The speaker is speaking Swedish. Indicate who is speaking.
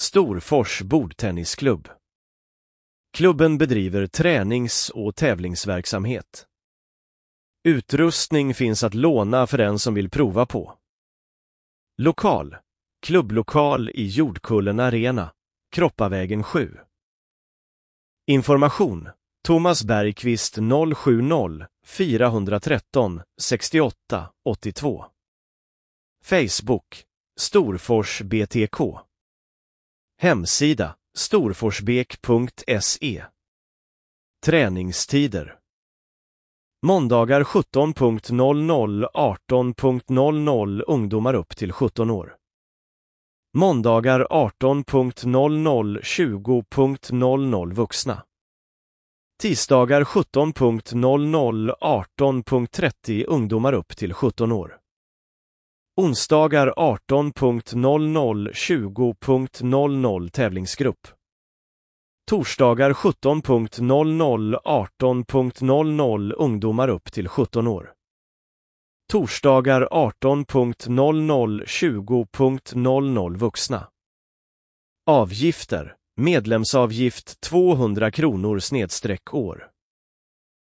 Speaker 1: Storfors bordtennisklubb. Klubben bedriver tränings- och tävlingsverksamhet. Utrustning finns att låna för den som vill prova på. Lokal. Klubblokal i Jordkullen Arena, Kroppavägen 7. Information. Thomas Bergqvist 070 413 68 82. Facebook. Storfors BTK. Hemsida. storforsbek.se. Träningstider. Måndagar 17.00 18.00 ungdomar upp till 17 år. Måndagar 18.00 20.00 vuxna. Tisdagar 17.00 18.30 ungdomar upp till 17 år. Onsdagar 18.00 20.00 tävlingsgrupp. Torsdagar 17.00 18.00 ungdomar upp till 17 år. Torsdagar 18.00 20.00 vuxna. Avgifter. Medlemsavgift 200 kronor /år.